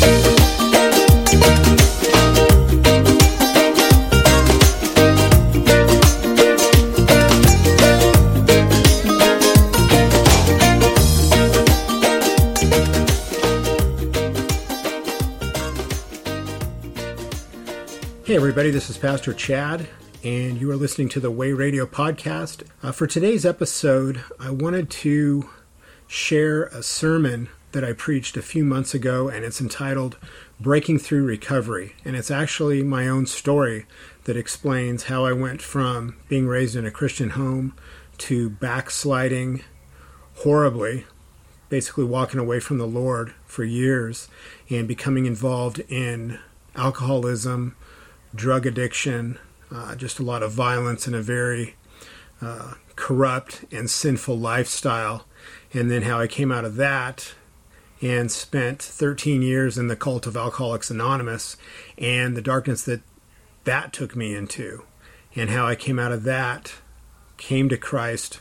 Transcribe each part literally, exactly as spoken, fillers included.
Hey everybody, this is Pastor Chad, and you are listening to the Way Radio podcast. Uh, for today's episode, I wanted to share a sermon that I preached a few months ago, and it's entitled Breaking Through Recovery. And it's actually my own story that explains how I went from being raised in a Christian home to backsliding horribly, basically walking away from the Lord for years, and becoming involved in alcoholism, drug addiction, uh, just a lot of violence and a very uh, corrupt and sinful lifestyle. And then how I came out of that and spent thirteen years in the cult of Alcoholics Anonymous and the darkness that that took me into. And how I came out of that, came to Christ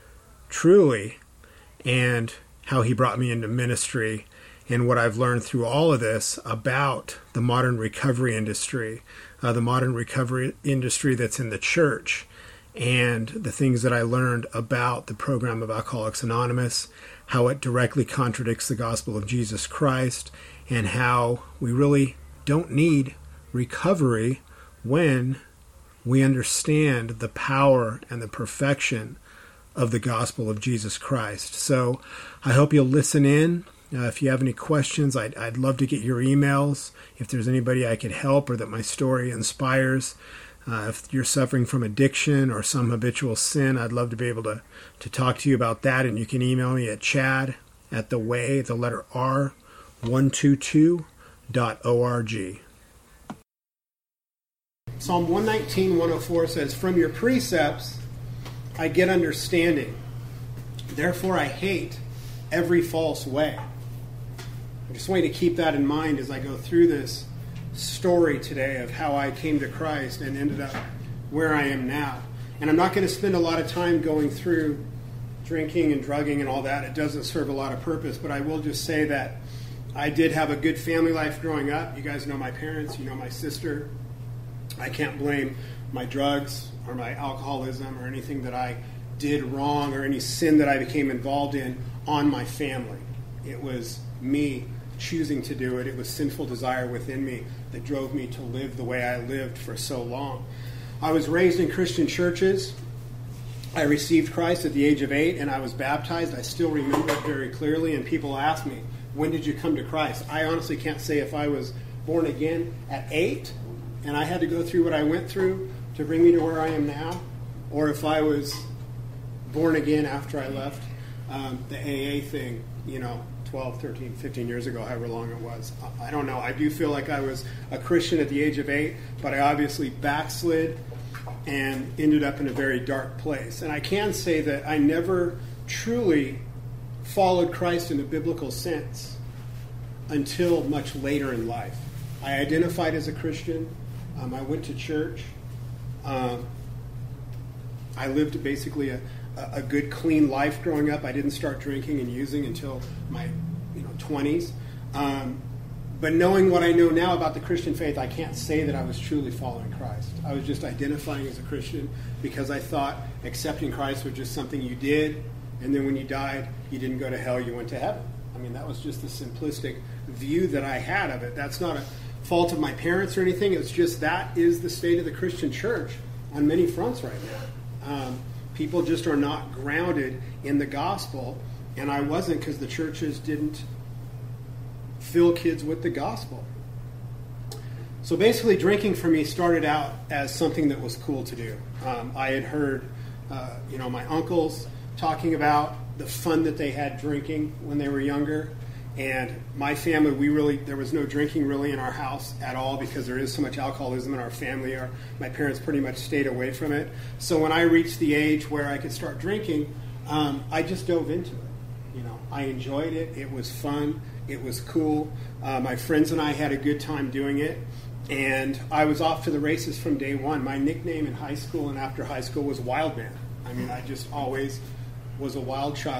truly, and how he brought me into ministry. And what I've learned through all of this about the modern recovery industry, uh, the modern recovery industry that's in the church, and the things that I learned about the program of Alcoholics Anonymous, how it directly contradicts the gospel of Jesus Christ, and how we really don't need recovery when we understand the power and the perfection of the gospel of Jesus Christ. So I hope you'll listen in. Uh, if you have any questions, I'd, I'd love to get your emails. If there's anybody I could help or that my story inspires, uh, if you're suffering from addiction or some habitual sin, I'd love to be able to, to talk to you about that. And you can email me at chad at the way, the letter R, one two two dot org. Psalm one nineteen, one oh four says, "From your precepts I get understanding. Therefore I hate every false way." I just want you to keep that in mind as I go through this story today of how I came to Christ and ended up where I am now. And I'm not going to spend a lot of time going through drinking and drugging and all that. It doesn't serve a lot of purpose, but I will just say that I did have a good family life growing up. You guys know my parents, you know my sister. I can't blame my drugs or my alcoholism or anything that I did wrong or any sin that I became involved in on my family. It was me choosing to do it. It was sinful desire within me that drove me to live the way I lived for so long. I was raised in Christian churches. I received Christ at the age of eight, and I was baptized. I still remember it very clearly, and people ask me, when did you come to Christ? I honestly can't say if I was born again at eight, and I had to go through what I went through to bring me to where I am now, or if I was born again after I left um, the A A thing, you know, twelve, thirteen, fifteen years ago, however long it was. I don't know. I do feel like I was a Christian at the age of eight, but I obviously backslid and ended up in a very dark place. And I can say that I never truly followed Christ in a biblical sense until much later in life. I identified as a Christian. Um, I went to church. Um, I lived basically a a good, clean life growing up. I didn't start drinking and using until my you know, twenties. Um, but knowing what I know now about the Christian faith, I can't say that I was truly following Christ. I was just identifying as a Christian because I thought accepting Christ was just something you did, and then when you died, you didn't go to hell, you went to heaven. I mean, that was just the simplistic view that I had of it. That's not a fault of my parents or anything. It's just that is the state of the Christian church on many fronts right now. Um, People just are not grounded in the gospel, and I wasn't because the churches didn't fill kids with the gospel. So basically, drinking for me started out as something that was cool to do. Um, I had heard, uh, you know, my uncles talking about the fun that they had drinking when they were younger, and my family, we really, there was no drinking really in our house at all because there is so much alcoholism in our family. Our, my parents pretty much stayed away from it. So when I reached the age where I could start drinking, um, I just dove into it. You know, I enjoyed it. It was fun. It was cool. Uh, my friends and I had a good time doing it. And I was off to the races from day one. My nickname in high school and after high school was Wild Man. I mean, I just always was a wild child.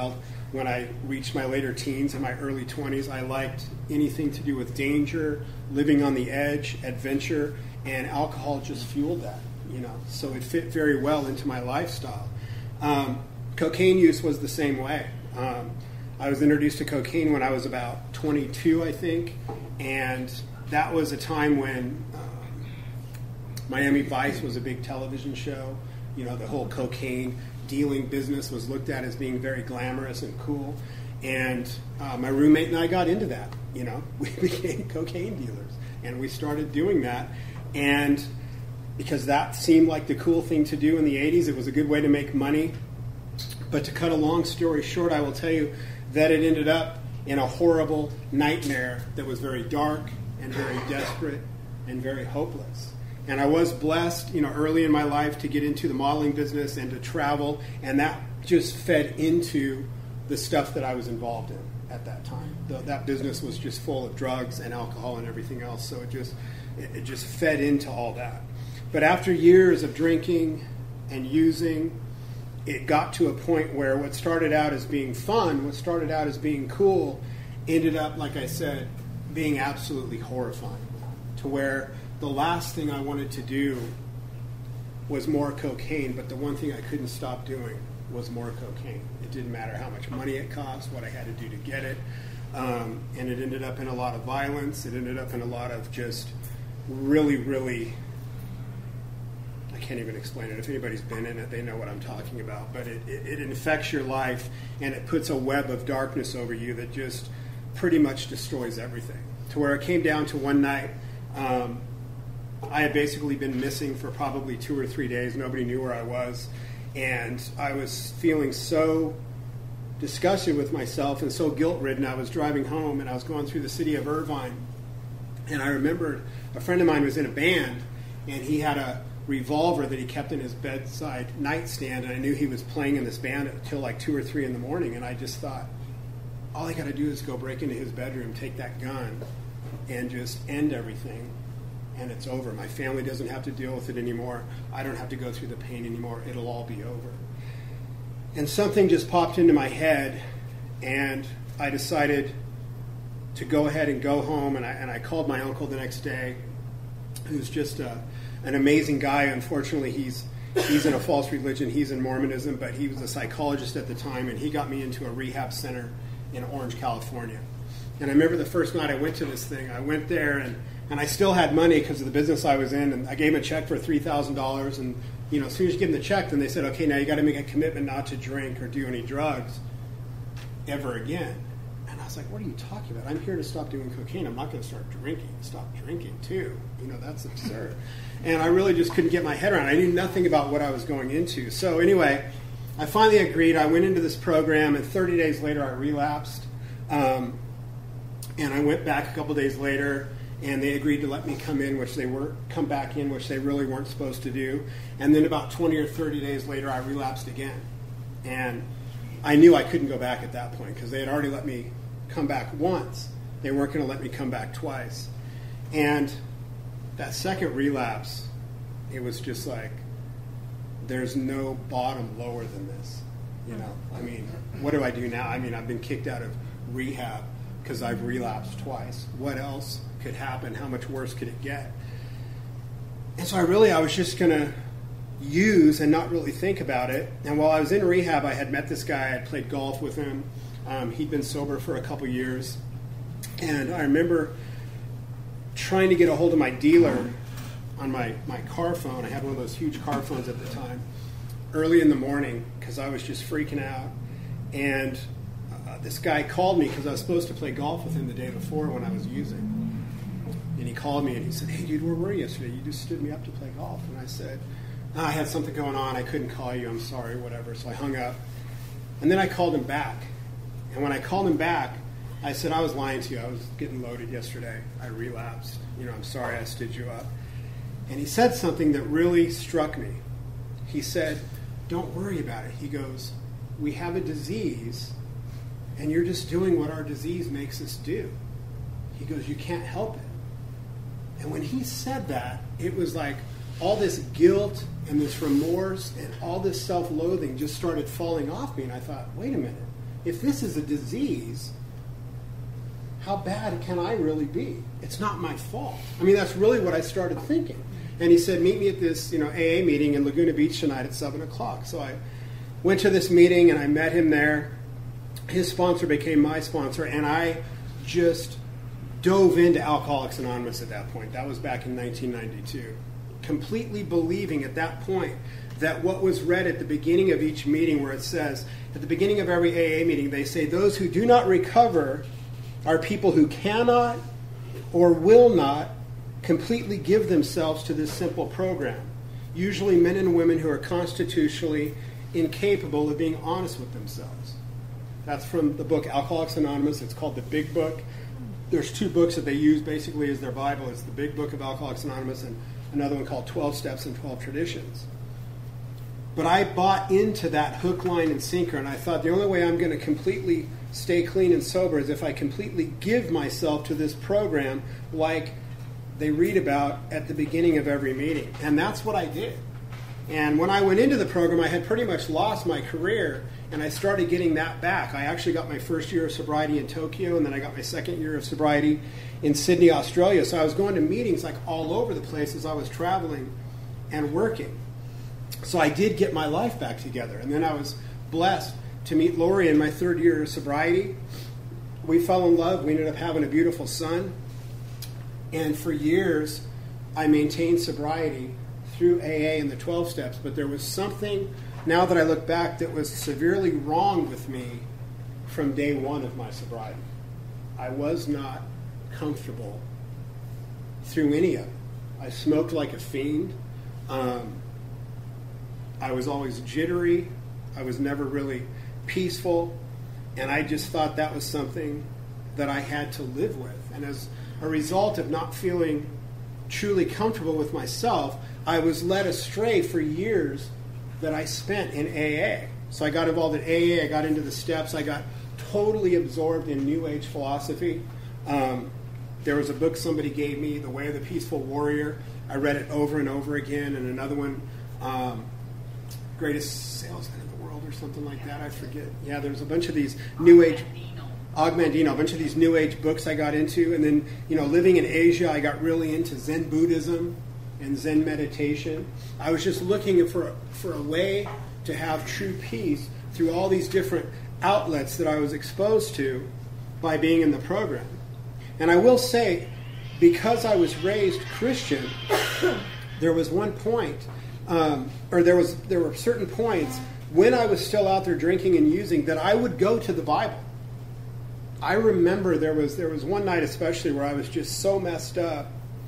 when I reached my later teens and my early twenties, I liked anything to do with danger, living on the edge, adventure, and alcohol just fueled that, you know. So it fit very well into my lifestyle. Um, cocaine use was the same way. Um, I was introduced to cocaine when I was about twenty-two, I think, and that was a time when um, Miami Vice was a big television show. You know, the whole cocaine dealing business was looked at as being very glamorous and cool. And uh, my roommate and I got into that. You know, we became cocaine dealers, and we started doing that. And because that seemed like the cool thing to do in the eighties, it was a good way to make money. But to cut a long story short, I will tell you that it ended up in a horrible nightmare that was very dark and very desperate and very hopeless. And I was blessed, you know, early in my life to get into the modeling business and to travel, and that just fed into the stuff that I was involved in at that time. The, that business was just full of drugs and alcohol and everything else, so it just it, it just fed into all that. But after years of drinking and using, it got to a point where what started out as being fun, what started out as being cool, ended up, like I said, being absolutely horrifying, to where the last thing I wanted to do was more cocaine, but the one thing I couldn't stop doing was more cocaine. It didn't matter how much money it cost, what I had to do to get it, um, and it ended up in a lot of violence. It ended up in a lot of just really, really, I can't even explain it. If anybody's been in it, they know what I'm talking about, but it, it, it infects your life, and it puts a web of darkness over you that just pretty much destroys everything, to where it came down to one night. Um, I had basically been missing for probably two or three days. Nobody knew where I was. And I was feeling so disgusted with myself and so guilt-ridden. I was driving home, and I was going through the city of Irvine. And I remembered a friend of mine was in a band, and he had a revolver that he kept in his bedside nightstand. And I knew he was playing in this band until like two or three in the morning. And I just thought, all I got to do is go break into his bedroom, take that gun, and just end everything. And it's over. My family doesn't have to deal with it anymore. I don't have to go through the pain anymore. It'll all be over. And something just popped into my head, and I decided to go ahead and go home. And I, and I called my uncle the next day, who's just a, an amazing guy. Unfortunately, he's he's in a false religion. He's in Mormonism, but he was a psychologist at the time, and he got me into a rehab center in Orange, California. And I remember the first night I went to this thing. I went there, and And I still had money because of the business I was in, and I gave him a check for three thousand dollars. And you know, as soon as you give them the check, then they said, "Okay, now you got to make a commitment not to drink or do any drugs ever again." And I was like, "What are you talking about? I'm here to stop doing cocaine. I'm not going to start drinking. Stop drinking too. You know, that's absurd." And I really just couldn't get my head around it. I knew nothing about what I was going into. So anyway, I finally agreed. I went into this program, and thirty days later, I relapsed. Um, and I went back a couple days later. And they agreed to let me come in, which they were come back in, which they really weren't supposed to do. And then about twenty or thirty days later, I relapsed again. And I knew I couldn't go back at that point because they had already let me come back once. They weren't going to let me come back twice. And that second relapse, it was just like, there's no bottom lower than this. You know, I mean, what do I do now? I mean, I've been kicked out of rehab because I've relapsed twice. What else could happen? How much worse could it get? And so I really, I was just going to use and not really think about it. And while I was in rehab, I had met this guy. I had played golf with him. Um, he'd been sober for a couple years. And I remember trying to get a hold of my dealer on my, my car phone. I had one of those huge car phones at the time, early in the morning, because I was just freaking out. And uh, this guy called me because I was supposed to play golf with him the day before when I was using. And he called me and he said, "Hey, dude, where were you yesterday? You just stood me up to play golf." And I said, oh, "I had something going on. I couldn't call you. I'm sorry, whatever." So I hung up. And then I called him back. And when I called him back, I said, "I was lying to you. I was getting loaded yesterday. I relapsed. You know, I'm sorry I stood you up." And he said something that really struck me. He said, "Don't worry about it." He goes, "We have a disease, and you're just doing what our disease makes us do." He goes, "You can't help it." And when he said that, it was like all this guilt and this remorse and all this self-loathing just started falling off me. And I thought, wait a minute, if this is a disease, how bad can I really be? It's not my fault. I mean, that's really what I started thinking. And he said, meet me at this, you know, A A meeting in Laguna Beach tonight at seven o'clock. So I went to this meeting, and I met him there. His sponsor became my sponsor, and I just dove into Alcoholics Anonymous at that point. That was back in nineteen ninety-two. Completely believing at that point that what was read at the beginning of each meeting, where it says, at the beginning of every A A meeting, they say, those who do not recover are people who cannot or will not completely give themselves to this simple program. Usually men and women who are constitutionally incapable of being honest with themselves. That's from the book Alcoholics Anonymous. It's called the Big Book. There's two books that they use basically as their Bible. It's the Big Book of Alcoholics Anonymous and another one called twelve Steps and twelve Traditions. But I bought into that hook, line, and sinker, and I thought the only way I'm going to completely stay clean and sober is if I completely give myself to this program like they read about at the beginning of every meeting. And that's what I did. And when I went into the program, I had pretty much lost my career, and I started getting that back. I actually got my first year of sobriety in Tokyo, and then I got my second year of sobriety in Sydney, Australia. So I was going to meetings like all over the place as I was traveling and working. So I did get my life back together. And then I was blessed to meet Lori in my third year of sobriety. We fell in love. We ended up having a beautiful son. And for years, I maintained sobriety through A A and the twelve steps. But there was something, now that I look back, that was severely wrong with me from day one of my sobriety. I was not comfortable through any of it. I smoked like a fiend. Um, I was always jittery. I was never really peaceful. And I just thought that was something that I had to live with. And as a result of not feeling truly comfortable with myself, I was led astray for years that I spent in A A. So I got involved in A A, I got into the steps, I got totally absorbed in New Age philosophy. Um, there was a book somebody gave me, The Way of the Peaceful Warrior. I read it over and over again, and another one, um, Greatest Salesman in the World or something like that, I forget. Yeah, there's a bunch of these New Age... Og Mandino, a bunch of these New Age books I got into. And then, you know, living in Asia, I got really into Zen Buddhism and Zen meditation. I was just looking for a, for a way to have true peace through all these different outlets that I was exposed to by being in the program. And I will say, because I was raised Christian, there was one point, um, or there was there were certain points when I was still out there drinking and using that I would go to the Bible. I remember there was there was one night especially where I was just so messed up,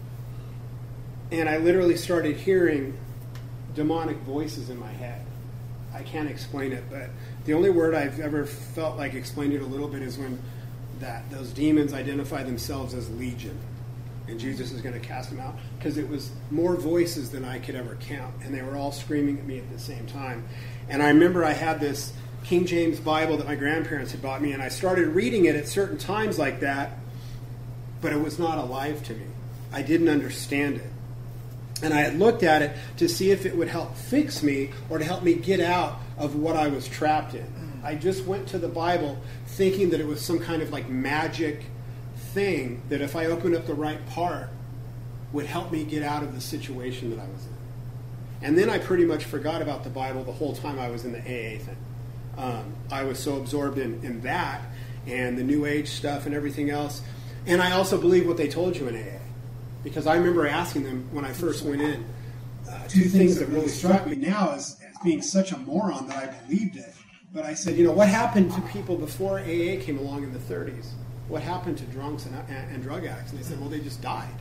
and I literally started hearing demonic voices in my head. I can't explain it, but the only word I've ever felt like explaining it a little bit is when that those demons identify themselves as legion, and Jesus is going to cast them out, because it was more voices than I could ever count, and they were all screaming at me at the same time. And I remember I had this King James Bible that my grandparents had bought me, and I started reading it at certain times like that, but it was not alive to me. I didn't understand it. And I had looked at it to see if it would help fix me or to help me get out of what I was trapped in. I just went to the Bible thinking that it was some kind of like magic thing that if I opened up the right part would help me get out of the situation that I was in. And then I pretty much forgot about the Bible the whole time I was in the A A thing. Um, I was so absorbed in, in that and the New Age stuff and everything else. And I also believe what they told you in A A. Because I remember asking them when I first went in, uh, two things that really struck me now as, as being such a moron that I believed it. But I said, you know, what happened to people before A A came along in the thirties? What happened to drunks and, and, and drug addicts? And they said, well, they just died.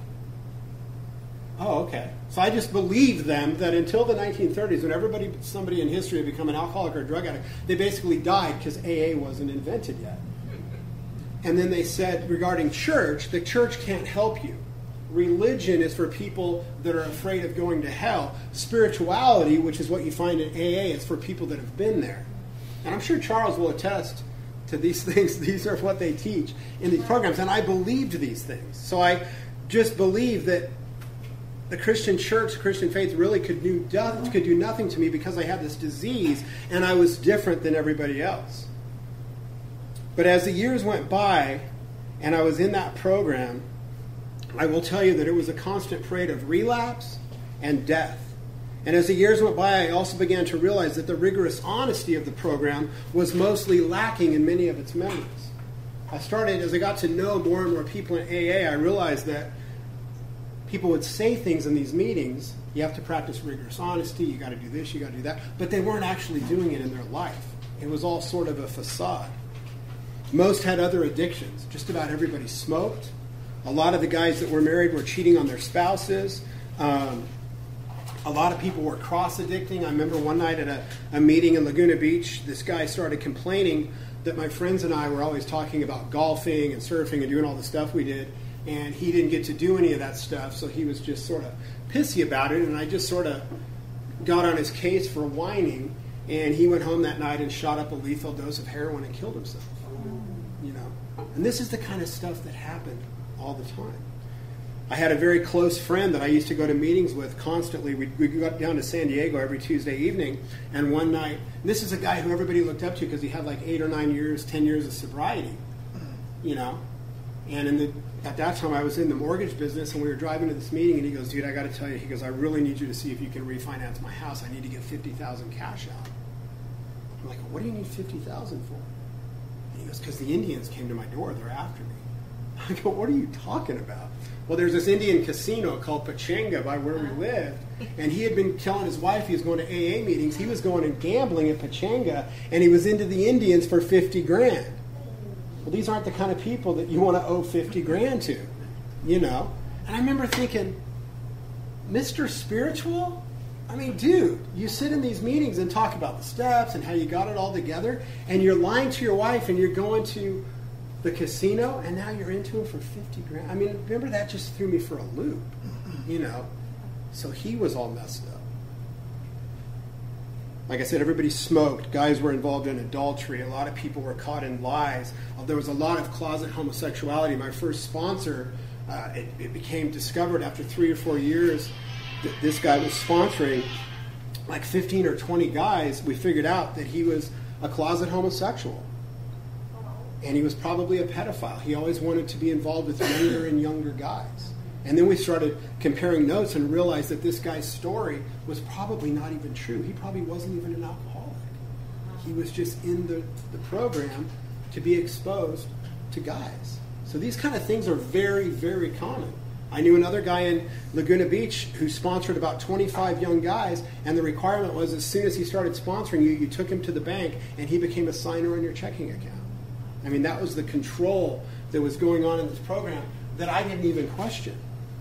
Oh, okay. So I just believed them that until the nineteen thirties, when everybody, somebody in history had become an alcoholic or a drug addict, they basically died because A A wasn't invented yet. And then they said, regarding church, the church can't help you. Religion is for people that are afraid of going to hell. Spirituality, which is what you find in A A, is for people that have been there. And I'm sure Charles will attest to these things. These are what they teach in these programs. And I believed these things. So I just believed that the Christian church, Christian faith really could do, could do nothing to me because I had this disease and I was different than everybody else. But as the years went by, and I was in that program, I will tell you that it was a constant parade of relapse and death. And as the years went by, I also began to realize that the rigorous honesty of the program was mostly lacking in many of its members. I started, as I got to know more and more people in A A, I realized that people would say things in these meetings. You have to practice rigorous honesty, you got to do this, you got to do that. But they weren't actually doing it in their life. It was all sort of a facade. Most had other addictions. Just about everybody smoked. A lot of the guys that were married were cheating on their spouses. Um, a lot of people were cross-addicting. I remember one night at a, a meeting in Laguna Beach, this guy started complaining that my friends and I were always talking about golfing and surfing and doing all the stuff we did, and he didn't get to do any of that stuff, so he was just sort of pissy about it, and I just sort of got on his case for whining, and he went home that night and shot up a lethal dose of heroin and killed himself. You know, and this is the kind of stuff that happened all the time. I had a very close friend that I used to go to meetings with constantly. We'd, we'd go down to San Diego every Tuesday evening, and one night, this is a guy who everybody looked up to because he had like eight or nine years, ten years of sobriety, you know. And in the, at that time, I was in the mortgage business, and we were driving to this meeting, and he goes, dude, I got to tell you, he goes, I really need you to see if you can refinance my house. I need to get fifty thousand dollars cash out. I'm like, what do you need fifty thousand dollars for? And he goes, because the Indians came to my door. They're after me. I go, what are you talking about? Well, there's this Indian casino called Pechanga by where we lived, and he had been telling his wife he was going to A A meetings. He was going and gambling at Pechanga, and he was into the Indians for fifty grand. Well, these aren't the kind of people that you want to owe fifty grand to, you know? And I remember thinking, Mister Spiritual? I mean, dude, you sit in these meetings and talk about the steps and how you got it all together, and you're lying to your wife and you're going to the casino, and now you're into him for fifty grand. I mean, remember, that just threw me for a loop, you know? So he was all messed up. Like I said, everybody smoked. Guys were involved in adultery. A lot of people were caught in lies. There was a lot of closet homosexuality. My first sponsor, uh, it, it became discovered after three or four years that this guy was sponsoring like fifteen or twenty guys. We figured out that he was a closet homosexual. And he was probably a pedophile. He always wanted to be involved with younger and younger guys. And then we started comparing notes and realized that this guy's story was probably not even true. He probably wasn't even an alcoholic. He was just in the, the program to be exposed to guys. So these kind of things are very, very common. I knew another guy in Laguna Beach who sponsored about twenty-five young guys, and the requirement was as soon as he started sponsoring you, you took him to the bank, and he became a signer on your checking account. I mean, that was the control that was going on in this program that I didn't even question.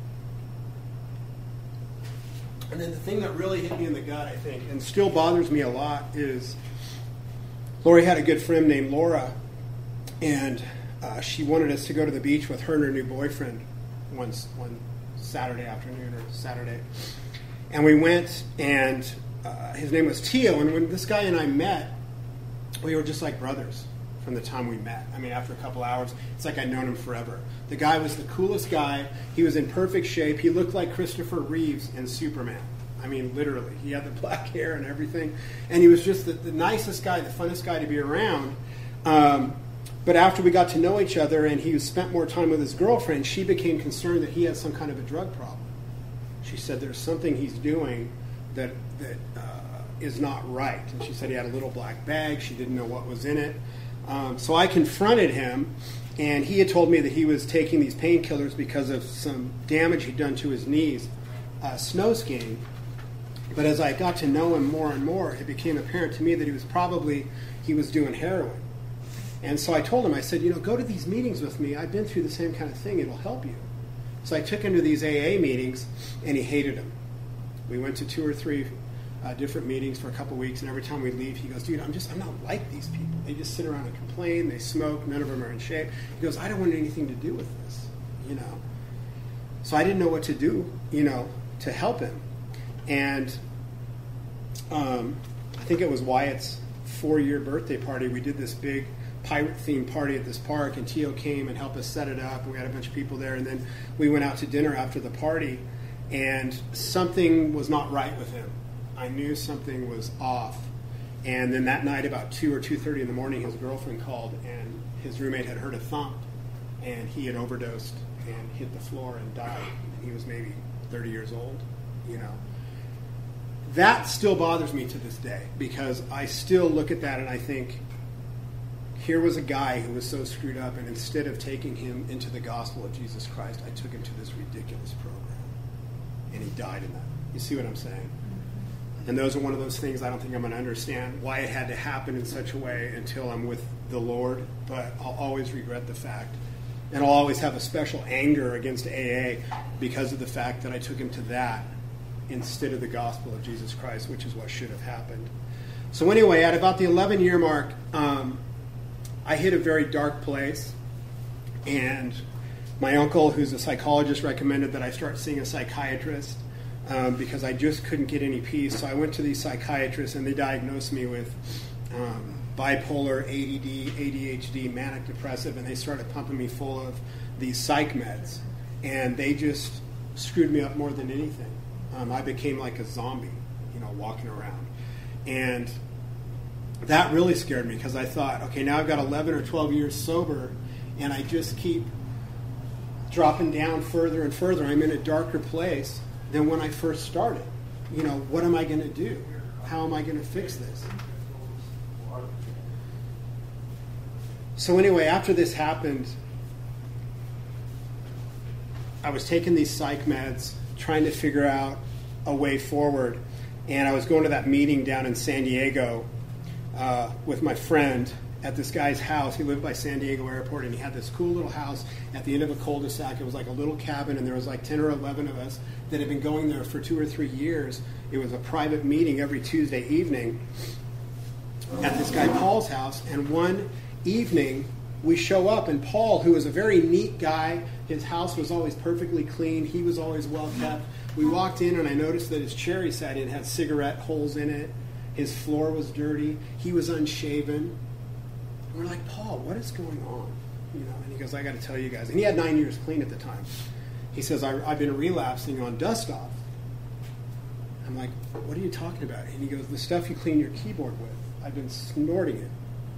And then the thing that really hit me in the gut, I think, and still bothers me a lot, is Lori had a good friend named Laura, and uh, she wanted us to go to the beach with her and her new boyfriend one, one Saturday afternoon or Saturday. And we went, and uh, his name was Tio, and when this guy and I met, we were just like brothers from the time we met. I mean, after a couple hours, it's like I'd known him forever. The guy was the coolest guy. He was in perfect shape. He looked like Christopher Reeves in Superman. I mean, literally. He had the black hair and everything. And he was just the, the nicest guy, the funnest guy to be around. Um, but after we got to know each other and he spent more time with his girlfriend, she became concerned that he had some kind of a drug problem. She said there's something he's doing that, that uh, is not right. And she said he had a little black bag. She didn't know what was in it. Um, so I confronted him, and he had told me that he was taking these painkillers because of some damage he'd done to his knees uh, snow skiing. But as I got to know him more and more, it became apparent to me that he was probably, he was doing heroin. And so I told him, I said, you know, go to these meetings with me. I've been through the same kind of thing. It'll help you. So I took him to these A A meetings, and he hated them. We went to two or three Uh, different meetings for a couple weeks, and every time we leave, he goes, dude, I'm just, I'm not like these people. They just sit around and complain, they smoke, none of them are in shape. He goes, I don't want anything to do with this, you know. So I didn't know what to do, you know, to help him. And um, I think it was Wyatt's four-year birthday party. We did this big pirate-themed party at this park, and Tio came and helped us set it up, and we had a bunch of people there, and then we went out to dinner after the party, and something was not right with him. I knew something was off. And then that night, about two or two thirty in the morning, his girlfriend called, and his roommate had heard a thump, and he had overdosed and hit the floor and died. And he was maybe thirty years old, you know. That still bothers me to this day, because I still look at that and I think, here was a guy who was so screwed up, and instead of taking him into the gospel of Jesus Christ, I took him to this ridiculous program. And he died in that. You see what I'm saying? And those are one of those things I don't think I'm going to understand why it had to happen in such a way until I'm with the Lord. But I'll always regret the fact. And I'll always have a special anger against A A because of the fact that I took him to that instead of the gospel of Jesus Christ, which is what should have happened. So anyway, at about the eleven-year mark, um, I hit a very dark place. And my uncle, who's a psychologist, recommended that I start seeing a psychiatrist um, because I just couldn't get any peace. So I went to these psychiatrists, and they diagnosed me with um, bipolar, A D D, A D H D, manic depressive, and they started pumping me full of these psych meds. And they just screwed me up more than anything. Um, I became like a zombie, you know, walking around. And that really scared me because I thought, okay, now I've got eleven or twelve years sober, and I just keep dropping down further and further. I'm in a darker place than when I first started. You know, what am I going to do? How am I going to fix this? So anyway, after this happened, I was taking these psych meds, trying to figure out a way forward. And I was going to that meeting down in San Diego uh, with my friend at this guy's house. He lived by San Diego Airport, and he had this cool little house at the end of a cul-de-sac. It was like a little cabin, and there was like ten or eleven of us that had been going there for two or three years. It was a private meeting every Tuesday evening at this guy Paul's house. And one evening, we show up, and Paul, who was a very neat guy, his house was always perfectly clean. He was always well kept. We walked in, and I noticed that his chair he sat in had cigarette holes in it. His floor was dirty. He was unshaven. And we're like, Paul, what is going on? You know, and he goes, I got to tell you guys. And he had nine years clean at the time. He says, I, I've been relapsing on dust-off. I'm like, what are you talking about? And he goes, the stuff you clean your keyboard with. I've been snorting it.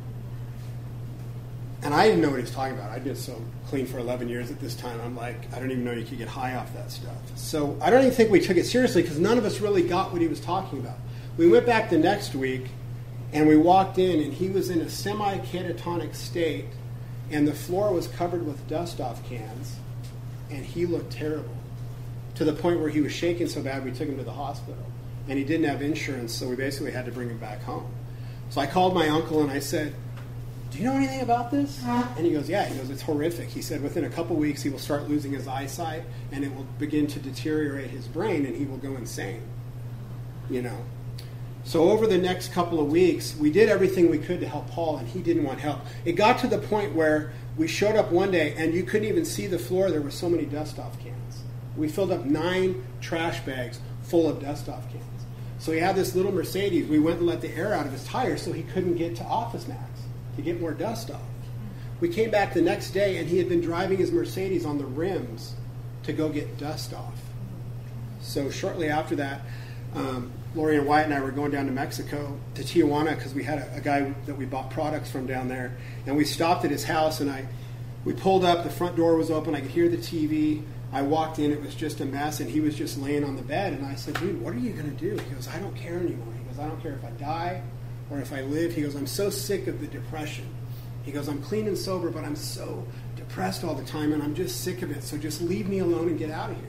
And I didn't know what he was talking about. I'd been so clean for eleven years at this time. I'm like, I don't even know you could get high off that stuff. So I don't even think we took it seriously because none of us really got what he was talking about. We went back the next week, and we walked in, and he was in a semi-catatonic state, and the floor was covered with dust-off cans, and he looked terrible, to the point where he was shaking so bad we took him to the hospital. And he didn't have insurance, so we basically had to bring him back home. So I called my uncle, and I said, do you know anything about this? And he goes, yeah. He goes, it's horrific. He said within a couple weeks he will start losing his eyesight, and it will begin to deteriorate his brain, and he will go insane. You know. So over the next couple of weeks, we did everything we could to help Paul, and he didn't want help. It got to the point where we showed up one day, and you couldn't even see the floor. There were so many dust-off cans. We filled up nine trash bags full of dust-off cans. So he had this little Mercedes. We went and let the air out of his tires so he couldn't get to Office Max to get more dust off. We came back the next day, and he had been driving his Mercedes on the rims to go get dust off. So shortly after that, um, Lori and Wyatt and I were going down to Mexico, to Tijuana, because we had a, a guy that we bought products from down there. And we stopped at his house, and I, we pulled up. The front door was open. I could hear the T V. I walked in. It was just a mess, and he was just laying on the bed. And I said, dude, what are you going to do? He goes, I don't care anymore. He goes, I don't care if I die or if I live. He goes, I'm so sick of the depression. He goes, I'm clean and sober, but I'm so depressed all the time, and I'm just sick of it. So just leave me alone and get out of here.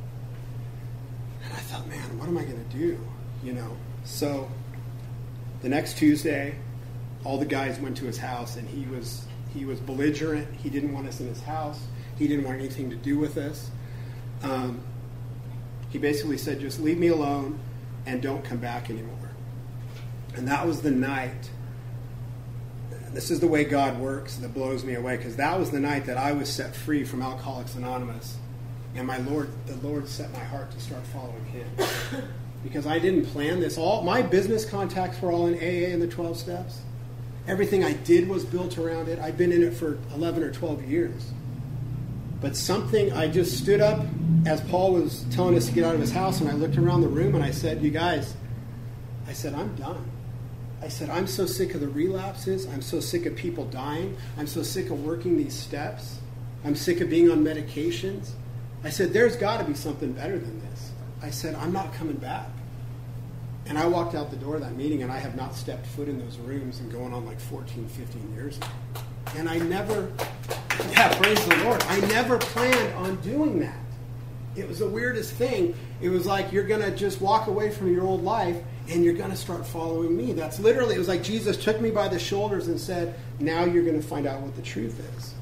And I thought, man, what am I going to do? You know, so the next Tuesday, all the guys went to his house, and he was he was belligerent. He didn't want us in his house. He didn't want anything to do with us. Um, he basically said, just leave me alone and don't come back anymore. And that was the night. This is the way God works that blows me away, because that was the night that I was set free from Alcoholics Anonymous, and my Lord, the Lord set my heart to start following Him. Because I didn't plan this. All my business contacts were all in A A and the twelve steps. Everything I did was built around it. I've been in it for eleven or twelve years. But something, I just stood up as Paul was telling us to get out of his house, and I looked around the room and I said, you guys, I said, I'm done. I said, I'm so sick of the relapses. I'm so sick of people dying. I'm so sick of working these steps. I'm sick of being on medications. I said, there's got to be something better than this. I said, I'm not coming back. And I walked out the door of that meeting, and I have not stepped foot in those rooms and going on like fourteen, fifteen years now. And I never, yeah, praise the Lord, I never planned on doing that. It was the weirdest thing. It was like you're going to just walk away from your old life and you're going to start following me. That's literally, it was like Jesus took me by the shoulders and said, now you're going to find out what the truth is.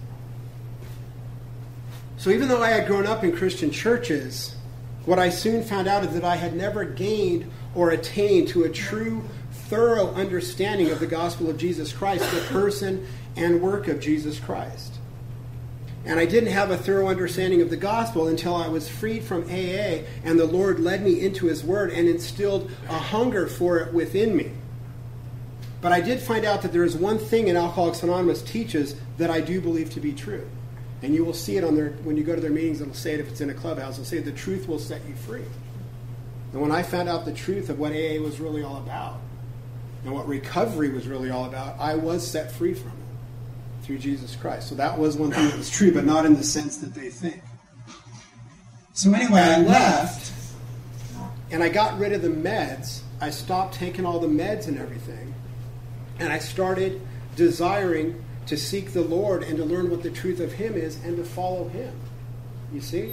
So even though I had grown up in Christian churches, what I soon found out is that I had never gained or attained to a true, thorough understanding of the gospel of Jesus Christ, the person and work of Jesus Christ. And I didn't have a thorough understanding of the gospel until I was freed from A A and the Lord led me into His Word and instilled a hunger for it within me. But I did find out that there is one thing in Alcoholics Anonymous teaches that I do believe to be true. And you will see it on their, when you go to their meetings, it'll say it if it's in a clubhouse, it'll say the truth will set you free. And when I found out the truth of what A A was really all about and what recovery was really all about, I was set free from it through Jesus Christ. So that was one thing that was true, but not in the sense that they think. So anyway, I left, and I got rid of the meds. I stopped taking all the meds and everything, and I started desiring to seek the Lord and to learn what the truth of Him is and to follow Him. You see?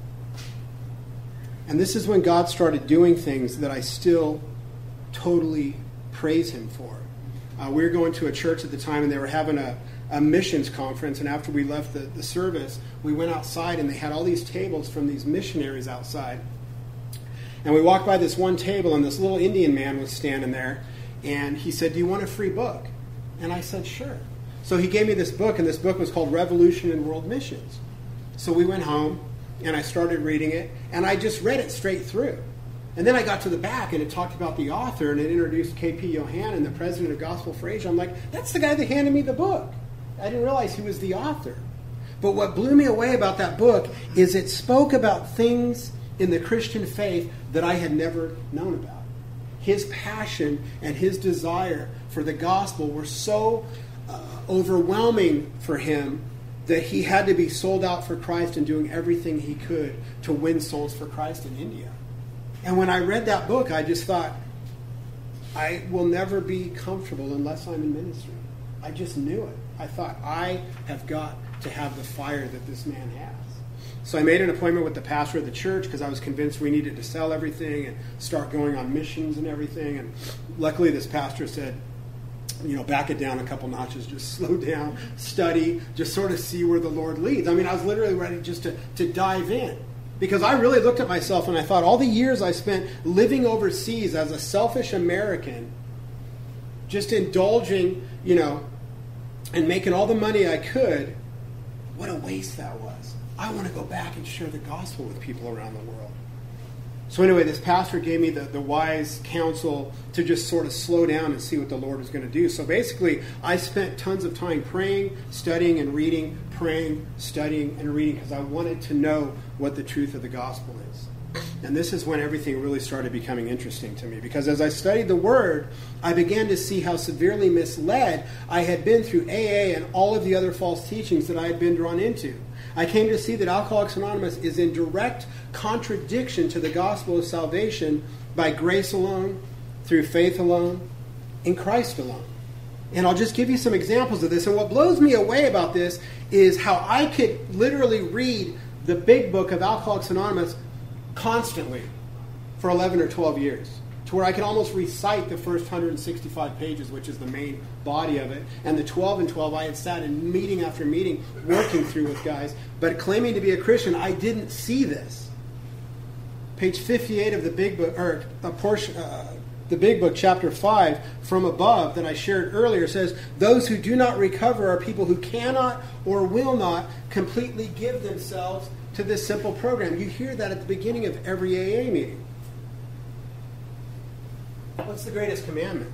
And this is when God started doing things that I still totally praise Him for. Uh, we were going to a church at the time, and they were having a, a missions conference, and after we left the, the service, we went outside, and they had all these tables from these missionaries outside. And we walked by this one table, and this little Indian man was standing there, and he said, do you want a free book? And I said, sure. So he gave me this book, and this book was called Revolution in World Missions. So we went home, and I started reading it, and I just read it straight through. And then I got to the back, and it talked about the author, and it introduced K P Yohannan, the president of Gospel for Asia. I'm like, that's the guy that handed me the book. I didn't realize he was the author. But what blew me away about that book is it spoke about things in the Christian faith that I had never known about. His passion and his desire for the gospel were so uh, overwhelming for him that he had to be sold out for Christ and doing everything he could to win souls for Christ in India. And when I read that book, I just thought, I will never be comfortable unless I'm in ministry. I just knew it. I thought, I have got to have the fire that this man has. So I made an appointment with the pastor of the church because I was convinced we needed to sell everything and start going on missions and everything. And luckily this pastor said, you know, back it down a couple notches, just slow down, study, just sort of see where the Lord leads. I mean, I was literally ready just to, to dive in. Because I really looked at myself and I thought, all the years I spent living overseas as a selfish American, just indulging, you know, and making all the money I could, what a waste that was. I want to go back and share the gospel with people around the world. So anyway, this pastor gave me the, the wise counsel to just sort of slow down and see what the Lord was going to do. So basically, I spent tons of time praying, studying, and reading, praying, studying, and reading, because I wanted to know what the truth of the gospel is. And this is when everything really started becoming interesting to me, because as I studied the Word, I began to see how severely misled I had been through A A and all of the other false teachings that I had been drawn into. I came to see that Alcoholics Anonymous is in direct contradiction to the gospel of salvation by grace alone, through faith alone, in Christ alone. And I'll just give you some examples of this. And what blows me away about this is how I could literally read the big book of Alcoholics Anonymous constantly for eleven or twelve years, to where I could almost recite the first one hundred sixty-five pages, which is the main body of it. And the twelve and twelve, I had sat in meeting after meeting working through with guys. But claiming to be a Christian, I didn't see this. Page fifty-eight of the big book, or a portion, uh, the big book, chapter five, from above, that I shared earlier, says, those who do not recover are people who cannot or will not completely give themselves to this simple program. You hear that at the beginning of every A A meeting. What's the greatest commandment?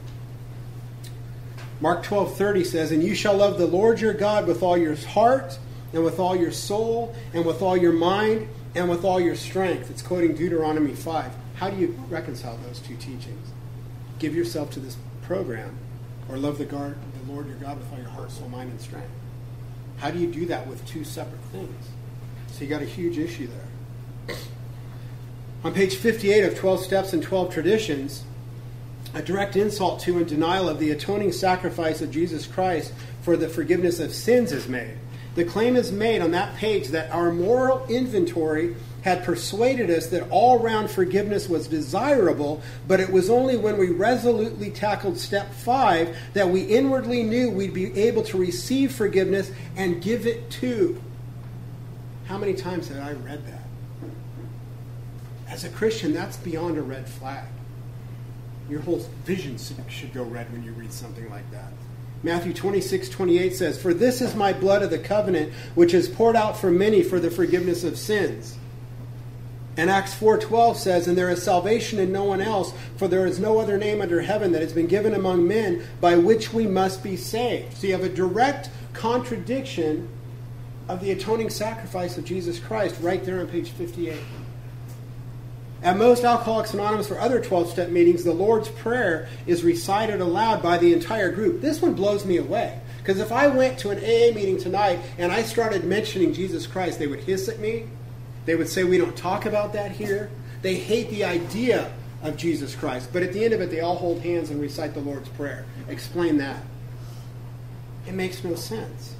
Mark twelve thirty says, and you shall love the Lord your God with all your heart, and with all your soul, and with all your mind, and with all your strength. It's quoting Deuteronomy five. How do you reconcile those two teachings? Give yourself to this program, or love the, God, the Lord your God with all your heart, soul, mind, and strength. How do you do that with two separate things? So you got a huge issue there. On page fifty-eight of twelve Steps and twelve Traditions, a direct insult to and denial of the atoning sacrifice of Jesus Christ for the forgiveness of sins is made. The claim is made on that page that our moral inventory had persuaded us that all-round forgiveness was desirable, but it was only when we resolutely tackled step five that we inwardly knew we'd be able to receive forgiveness and give it to. How many times have I read that? As a Christian, that's beyond a red flag. Your whole vision should go red when you read something like that. Matthew twenty-six twenty-eight says, "For this is my blood of the covenant, which is poured out for many for the forgiveness of sins." And Acts four twelve says, "And there is salvation in no one else, for there is no other name under heaven that has been given among men by which we must be saved." So you have a direct contradiction of the atoning sacrifice of Jesus Christ right there on page fifty-eight. At most Alcoholics Anonymous or other twelve-step meetings, the Lord's Prayer is recited aloud by the entire group. This one blows me away. Because if I went to an A A meeting tonight and I started mentioning Jesus Christ, they would hiss at me. They would say, "We don't talk about that here." They hate the idea of Jesus Christ. But at the end of it, they all hold hands and recite the Lord's Prayer. Explain that. It makes no sense.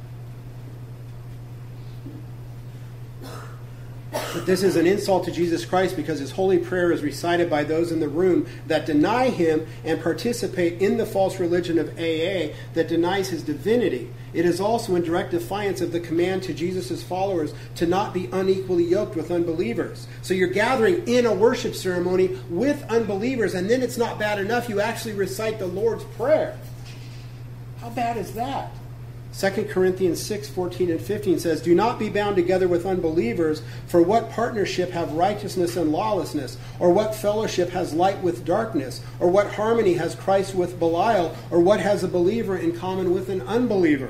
But this is an insult to Jesus Christ because his holy prayer is recited by those in the room that deny him and participate in the false religion of A A that denies his divinity. It is also in direct defiance of the command to Jesus' followers to not be unequally yoked with unbelievers. So you're gathering in a worship ceremony with unbelievers, and then it's not bad enough, you actually recite the Lord's Prayer. How bad is that? Second Corinthians six fourteen and fifteen says, "Do not be bound together with unbelievers, for what partnership have righteousness and lawlessness? Or what fellowship has light with darkness? Or what harmony has Christ with Belial? Or what has a believer in common with an unbeliever?"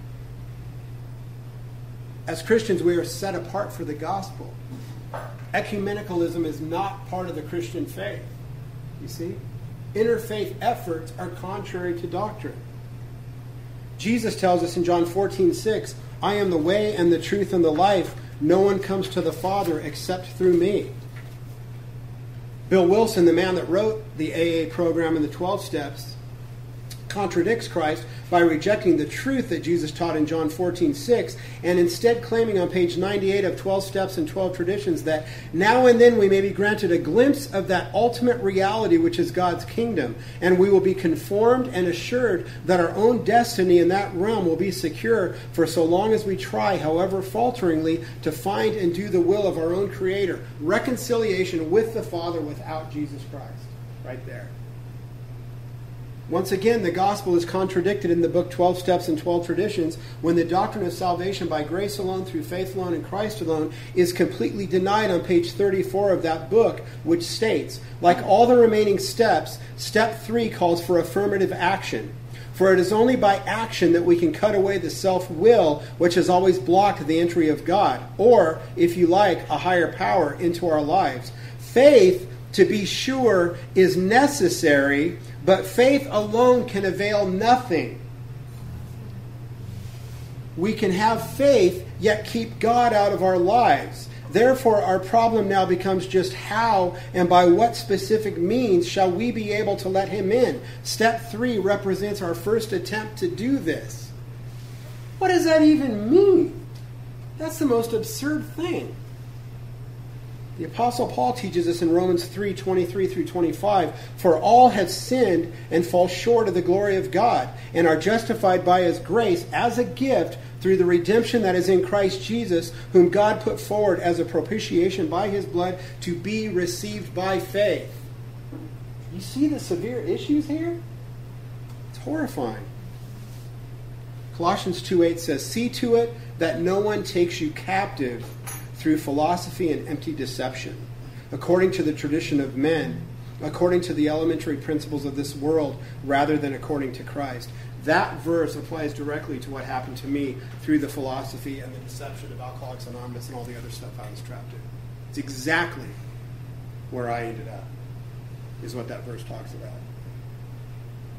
As Christians, we are set apart for the gospel. Ecumenicalism is not part of the Christian faith. You see? Interfaith efforts are contrary to doctrine. Jesus tells us in John fourteen six, "I am the way and the truth and the life. No one comes to the Father except through me." Bill Wilson, the man that wrote the A A program and the twelve steps, contradicts Christ by rejecting the truth that Jesus taught in John fourteen six and instead claiming on page ninety-eight of twelve Steps and twelve Traditions that now and then we may be granted a glimpse of that ultimate reality which is God's kingdom, and we will be conformed and assured that our own destiny in that realm will be secure for so long as we try, however falteringly, to find and do the will of our own Creator. Reconciliation with the Father without Jesus Christ. Right there. Once again, the gospel is contradicted in the book twelve Steps and twelve Traditions when the doctrine of salvation by grace alone, through faith alone, in Christ alone is completely denied on page thirty-four of that book, which states, like all the remaining steps, step three calls for affirmative action. For it is only by action that we can cut away the self-will which has always blocked the entry of God, or, if you like, a higher power into our lives. Faith, to be sure, is necessary, but faith alone can avail nothing. We can have faith, yet keep God out of our lives. Therefore, our problem now becomes just how and by what specific means shall we be able to let him in. Step three represents our first attempt to do this. What does that even mean? That's the most absurd thing. The Apostle Paul teaches us in Romans three twenty-three through twenty-five, "For all have sinned and fall short of the glory of God, and are justified by his grace as a gift through the redemption that is in Christ Jesus, whom God put forward as a propitiation by his blood to be received by faith." You see the severe issues here? It's horrifying. Colossians two eight says, "See to it that no one takes you captive through philosophy and empty deception, according to the tradition of men, according to the elementary principles of this world, rather than according to Christ." That verse applies directly to what happened to me through the philosophy and the deception of Alcoholics Anonymous and all the other stuff I was trapped in. It's exactly where I ended up, is what that verse talks about.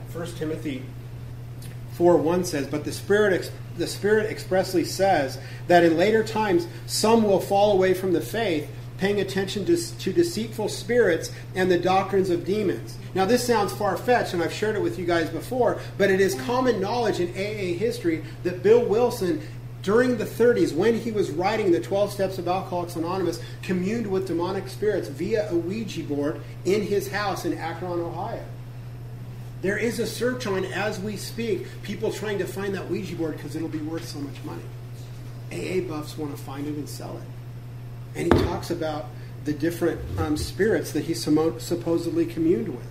First Timothy four one says, but the Spirit ex- the Spirit expressly says that in later times some will fall away from the faith, paying attention to, to deceitful spirits and the doctrines of demons. Now this sounds far-fetched, and I've shared it with you guys before, but it is common knowledge in A A history that Bill Wilson, during the thirties, when he was writing the twelve Steps of Alcoholics Anonymous, communed with demonic spirits via a Ouija board in his house in Akron, Ohio. There is a search on, as we speak, people trying to find that Ouija board because it'll be worth so much money. A A buffs want to find it and sell it. And he talks about the different um, spirits that he sumo- supposedly communed with.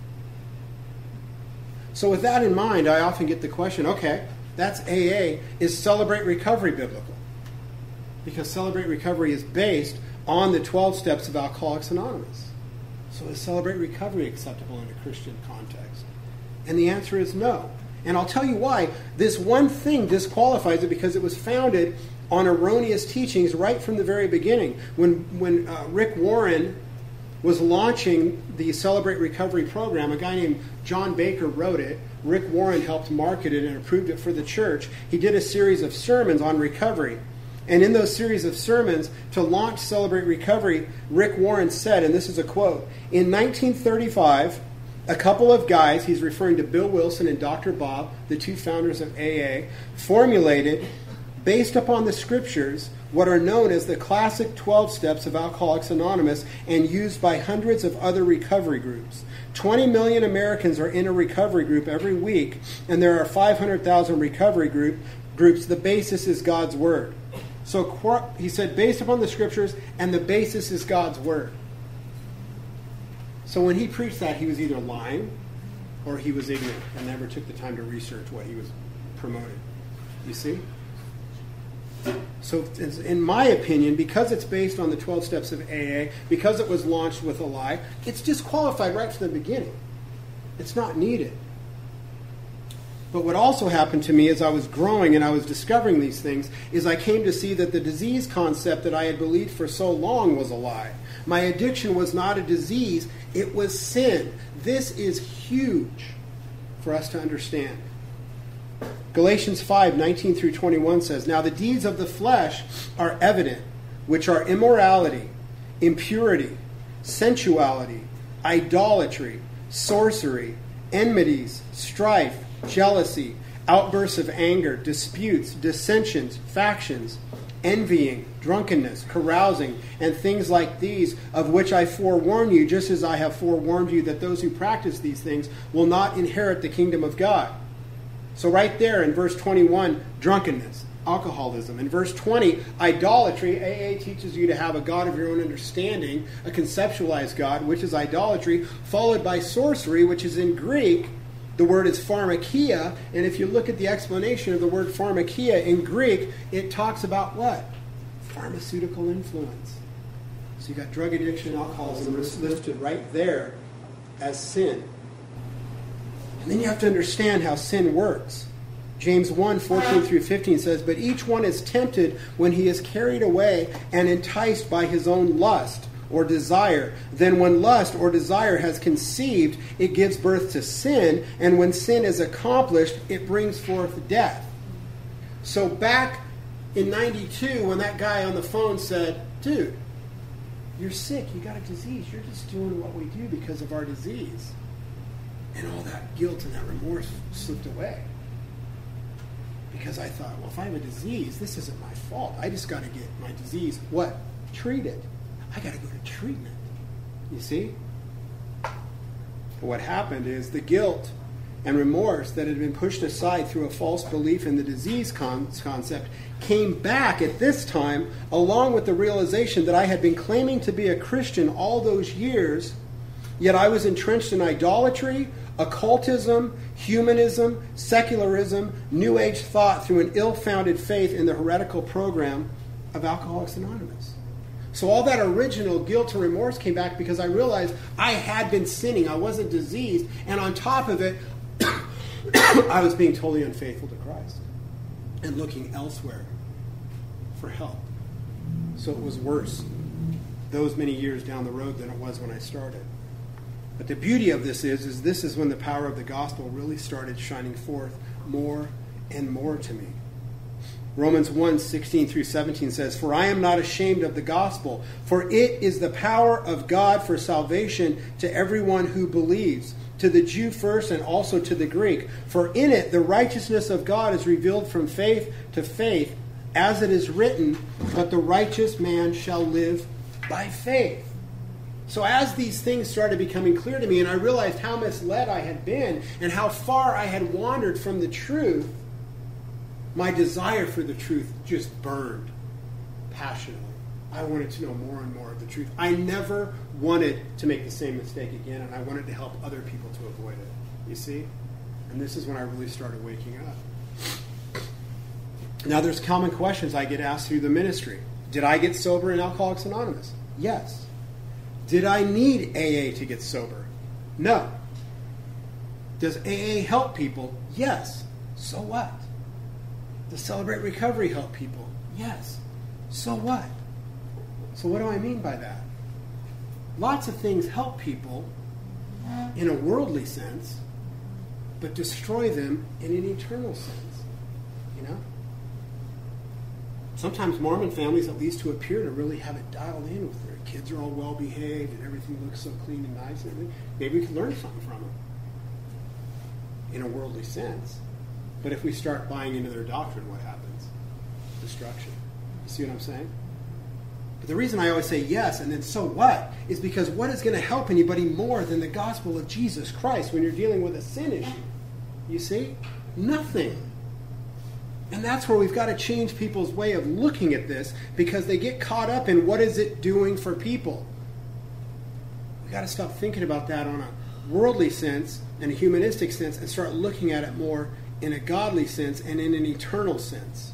So with that in mind, I often get the question, okay, that's A A. Is Celebrate Recovery biblical? Because Celebrate Recovery is based on the twelve Steps of Alcoholics Anonymous. So is Celebrate Recovery acceptable in a Christian context? And the answer is no. And I'll tell you why. This one thing disqualifies it because it was founded on erroneous teachings right from the very beginning. When, when uh, Rick Warren was launching the Celebrate Recovery program, a guy named John Baker wrote it. Rick Warren helped market it and approved it for the church. He did a series of sermons on recovery. And in those series of sermons, to launch Celebrate Recovery, Rick Warren said, and this is a quote, in nineteen thirty-five, a couple of guys, he's referring to Bill Wilson and Doctor Bob, the two founders of A A, formulated, based upon the scriptures, what are known as the classic twelve Steps of Alcoholics Anonymous and used by hundreds of other recovery groups. twenty million Americans are in a recovery group every week, and there are five hundred thousand recovery group groups. The basis is God's Word. So he said, based upon the scriptures, and the basis is God's Word. So when he preached that, he was either lying or he was ignorant and never took the time to research what he was promoting. You see? So in my opinion, because it's based on the twelve Steps of A A, because it was launched with a lie, it's disqualified right from the beginning. It's not needed. But what also happened to me as I was growing and I was discovering these things is I came to see that the disease concept that I had believed for so long was a lie. My addiction was not a disease, it was sin. This is huge for us to understand. Galatians five, nineteen through twenty-one says, now the deeds of the flesh are evident, which are immorality, impurity, sensuality, idolatry, sorcery, enmities, strife, jealousy, outbursts of anger, disputes, dissensions, factions, envying, drunkenness, carousing, and things like these, of which I forewarn you, just as I have forewarned you, that those who practice these things will not inherit the kingdom of God. So right there in verse twenty-one, drunkenness, alcoholism. In verse twenty, idolatry. A A teaches you to have a God of your own understanding, a conceptualized God, which is idolatry, followed by sorcery, which is in Greek. The word is pharmakia, and if you look at the explanation of the word pharmakia in Greek, it talks about what? Pharmaceutical influence. So you got drug addiction, alcoholism listed right there as sin. And then you have to understand how sin works. James one, fourteen through fifteen says, but each one is tempted when he is carried away and enticed by his own lust or desire. Then when lust or desire has conceived, it gives birth to sin, and when sin is accomplished, it brings forth death. So back in ninety-two, when that guy on the phone said, dude, you're sick, you got a disease, you're just doing what we do because of our disease. And all that guilt and that remorse slipped away. Because I thought, well, if I have a disease, this isn't my fault. I just got to get my disease, what? Treated. I got to go to treatment. You see? But what happened is the guilt and remorse that had been pushed aside through a false belief in the disease con- concept came back at this time, along with the realization that I had been claiming to be a Christian all those years, yet I was entrenched in idolatry, occultism, humanism, secularism, New Age thought through an ill-founded faith in the heretical program of Alcoholics Anonymous. So all that original guilt and remorse came back because I realized I had been sinning. I wasn't diseased. And on top of it, I was being totally unfaithful to Christ and looking elsewhere for help. So it was worse those many years down the road than it was when I started. But the beauty of this is, is this is when the power of the gospel really started shining forth more and more to me. Romans one, sixteen through seventeen says, "For I am not ashamed of the gospel, for it is the power of God for salvation to everyone who believes, to the Jew first and also to the Greek. For in it the righteousness of God is revealed from faith to faith, as it is written, but the righteous man shall live by faith." So as these things started becoming clear to me, and I realized how misled I had been and how far I had wandered from the truth, my desire for the truth just burned passionately. I wanted to know more and more of the truth. I never wanted to make the same mistake again, and I wanted to help other people to avoid it. You see? And this is when I really started waking up. Now there's common questions I get asked through the ministry. Did I get sober in Alcoholics Anonymous? Yes. Did I need A A to get sober? No. Does A A help people? Yes. So what? Does Celebrate Recovery help people? Yes. So what? So what do I mean by that? Lots of things help people in a worldly sense, but destroy them in an eternal sense. You know? Sometimes Mormon families at least to appear to really have it dialed in with their kids are all well behaved and everything looks so clean and nice and everything. Maybe we could learn something from them in a worldly sense. But if we start buying into their doctrine, what happens? Destruction. You see what I'm saying? But the reason I always say yes and then so what is because what is going to help anybody more than the gospel of Jesus Christ when you're dealing with a sin issue? You see? Nothing. And that's where we've got to change people's way of looking at this because they get caught up in what is it doing for people. We've got to stop thinking about that on a worldly sense and a humanistic sense and start looking at it more in a godly sense and in an eternal sense.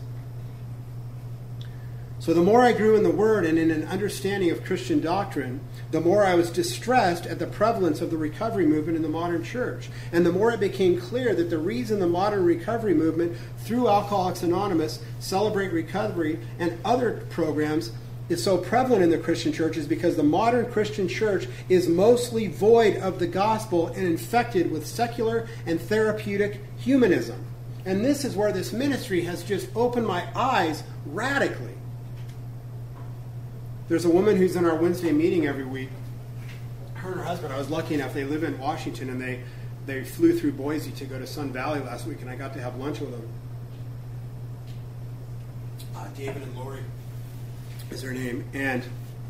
So the more I grew in the Word and in an understanding of Christian doctrine, the more I was distressed at the prevalence of the recovery movement in the modern church. And the more it became clear that the reason the modern recovery movement, through Alcoholics Anonymous, Celebrate Recovery, and other programs, is so prevalent in the Christian church is because the modern Christian church is mostly void of the gospel and infected with secular and therapeutic humanism. And this is where this ministry has just opened my eyes radically. There's a woman who's in our Wednesday meeting every week. Her and her husband, I was lucky enough, they live in Washington, and they, they flew through Boise to go to Sun Valley last week, and I got to have lunch with them. Uh, David and Lori is her name. And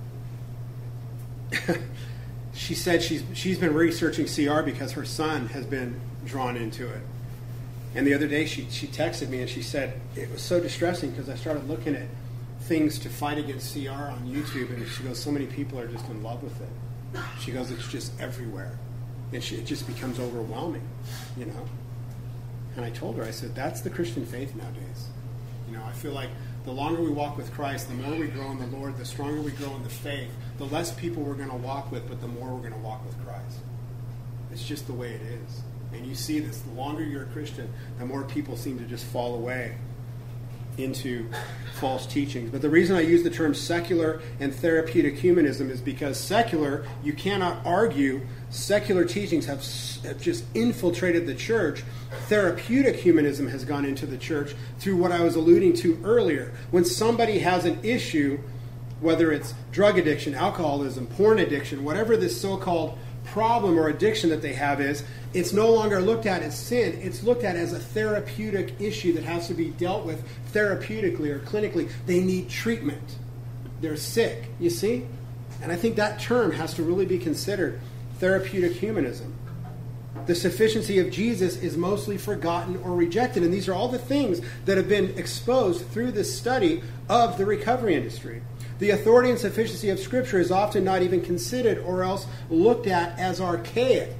she said she's she's been researching C R because her son has been drawn into it. And the other day she, she texted me, and she said, it was so distressing because I started looking at things to fight against C R on YouTube, and she goes, so many people are just in love with it. She goes, it's just everywhere, and she, it just becomes overwhelming, you know. And I told her, I said, that's the Christian faith nowadays. You know, I feel like the longer we walk with Christ, the more we grow in the Lord, the stronger we grow in the faith, the less people we're going to walk with, but the more we're going to walk with Christ. It's just the way it is. And you see this, the longer you're a Christian, the more people seem to just fall away into false teachings. But the reason I use the term secular and therapeutic humanism is because secular, you cannot argue, secular teachings have, have just infiltrated the church. Therapeutic humanism has gone into the church through what I was alluding to earlier. When somebody has an issue, whether it's drug addiction, alcoholism, porn addiction, whatever this so-called problem or addiction that they have is, it's no longer looked at as sin. It's looked at as a therapeutic issue that has to be dealt with therapeutically or clinically. They need treatment. They're sick, you see? And I think that term has to really be considered, therapeutic humanism. The sufficiency of Jesus is mostly forgotten or rejected. And these are all the things that have been exposed through this study of the recovery industry. The authority and sufficiency of Scripture is often not even considered or else looked at as archaic.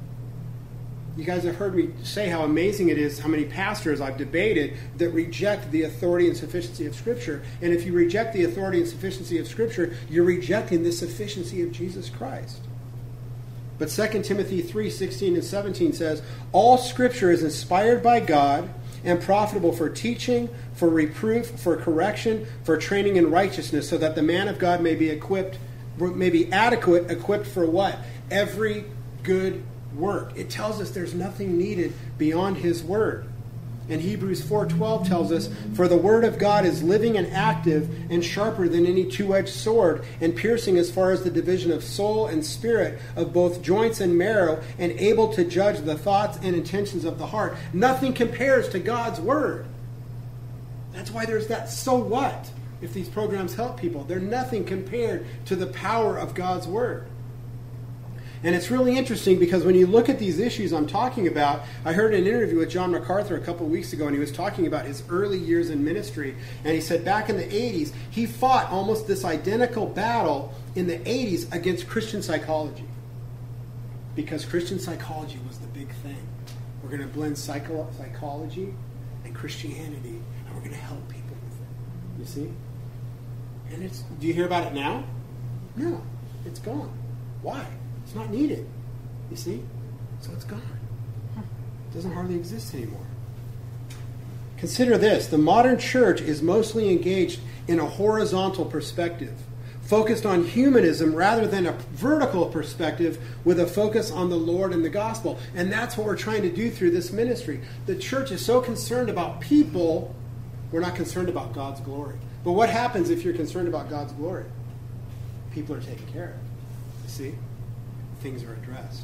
You guys have heard me say how amazing it is how many pastors I've debated that reject the authority and sufficiency of Scripture. And if you reject the authority and sufficiency of Scripture, you're rejecting the sufficiency of Jesus Christ. But Second Timothy three, sixteen and seventeen says, all Scripture is inspired by God and profitable for teaching, for reproof, for correction, for training in righteousness, so that the man of God may be equipped, may be adequate, equipped for what? Every good work. It tells us there's nothing needed beyond his word. And Hebrews four twelve tells us, for the word of God is living and active and sharper than any two-edged sword, and piercing as far as the division of soul and spirit, of both joints and marrow, and able to judge the thoughts and intentions of the heart. Nothing compares to God's word. That's why there's that so what if these programs help people. They're nothing compared to the power of God's word. And it's really interesting because when you look at these issues I'm talking about, I heard an interview with John MacArthur a couple of weeks ago, and he was talking about his early years in ministry. And he said back in the eighties, he fought almost this identical battle in the eighties against Christian psychology. Because Christian psychology was the big thing. We're going to blend psycho- psychology and Christianity, and we're going to help people with it. You see? And it's, do you hear about it now? No, it's gone. Why? It's not needed. You see? So it's gone. It doesn't hardly exist anymore. Consider this. The modern church is mostly engaged in a horizontal perspective, focused on humanism rather than a vertical perspective with a focus on the Lord and the gospel. And that's what we're trying to do through this ministry. The church is so concerned about people, we're not concerned about God's glory. But what happens if you're concerned about God's glory? People are taken care of. You see? Things are addressed.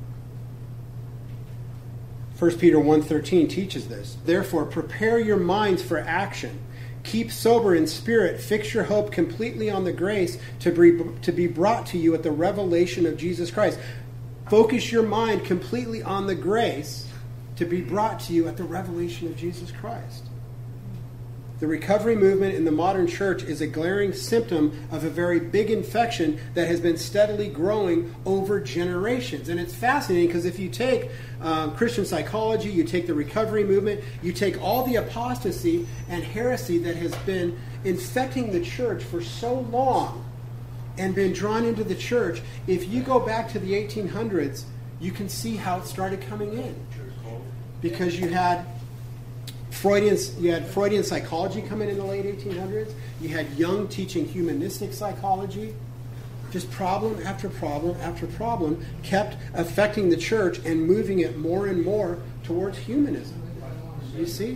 First Peter one thirteen teaches this. Therefore, prepare your minds for action. Keep sober in spirit. Fix your hope completely on the grace to be, to be brought to you at the revelation of Jesus Christ. Focus your mind completely on the grace to be brought to you at the revelation of Jesus Christ. The recovery movement in the modern church is a glaring symptom of a very big infection that has been steadily growing over generations. And it's fascinating because if you take um, Christian psychology, you take the recovery movement, you take all the apostasy and heresy that has been infecting the church for so long and been drawn into the church, if you go back to the eighteen hundreds, you can see how it started coming in. Because you had Freudian, you had Freudian psychology come in in the late eighteen hundreds. You had Jung teaching humanistic psychology. Just problem after problem after problem kept affecting the church and moving it more and more towards humanism. You see?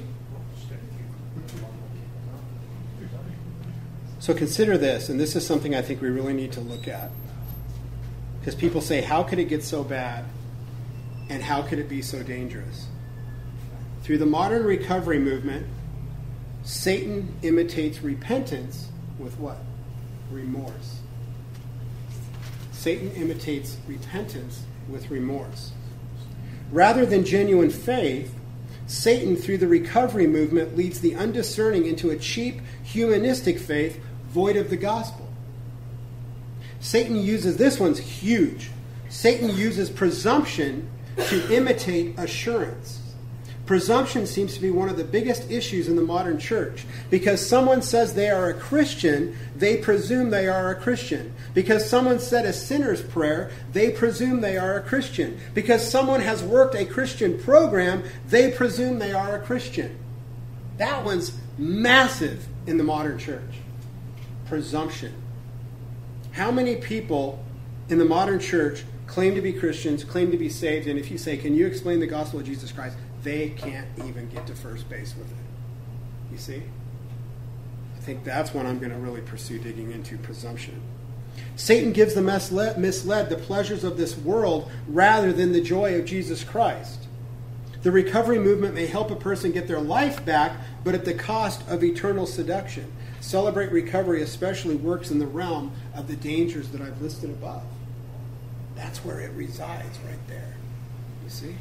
So consider this, and this is something I think we really need to look at. Because people say, how could it get so bad? And how could it be so dangerous? Through the modern recovery movement, Satan imitates repentance with what? Remorse. Satan imitates repentance with remorse. Rather than genuine faith, Satan, through the recovery movement, leads the undiscerning into a cheap, humanistic faith void of the gospel. Satan uses, this one's huge, Satan uses presumption to imitate assurance. Presumption seems to be one of the biggest issues in the modern church. Because someone says they are a Christian, they presume they are a Christian. Because someone said a sinner's prayer, they presume they are a Christian. Because someone has worked a Christian program, they presume they are a Christian. That one's massive in the modern church. Presumption. How many people in the modern church claim to be Christians, claim to be saved, and if you say, can you explain the gospel of Jesus Christ? They can't even get to first base with it. You see? I think that's what I'm going to really pursue digging into, presumption. Satan gives the misled, misled the pleasures of this world rather than the joy of Jesus Christ. The recovery movement may help a person get their life back, but at the cost of eternal seduction. Celebrate Recovery especially works in the realm of the dangers that I've listed above. That's where it resides, right there. You see?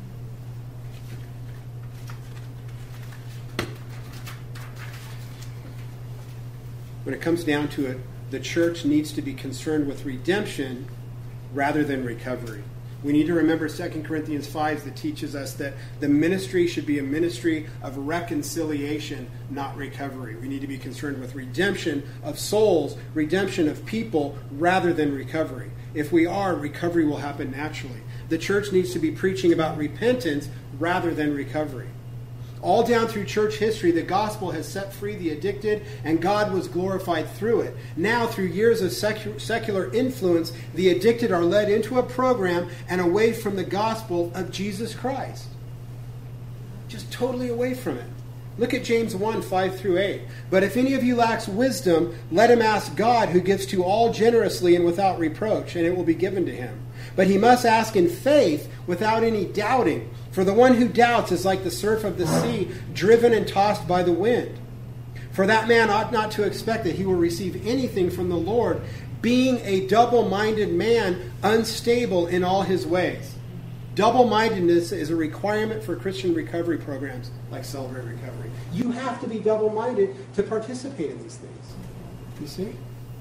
When it comes down to it, the church needs to be concerned with redemption rather than recovery. We need to remember Second Corinthians five that teaches us that the ministry should be a ministry of reconciliation, not recovery. We need to be concerned with redemption of souls, redemption of people, rather than recovery. If we are, recovery will happen naturally. The church needs to be preaching about repentance rather than recovery. All down through church history, the gospel has set free the addicted, and God was glorified through it. Now, through years of secu- secular influence, the addicted are led into a program and away from the gospel of Jesus Christ. Just totally away from it. Look at James one, five through eight. But if any of you lacks wisdom, let him ask God, who gives to all generously and without reproach, and it will be given to him. But he must ask in faith, without any doubting. For the one who doubts is like the surf of the sea, driven and tossed by the wind. For that man ought not to expect that he will receive anything from the Lord, being a double-minded man, unstable in all his ways. Double-mindedness is a requirement for Christian recovery programs like Celebrate Recovery. You have to be double-minded to participate in these things. You see?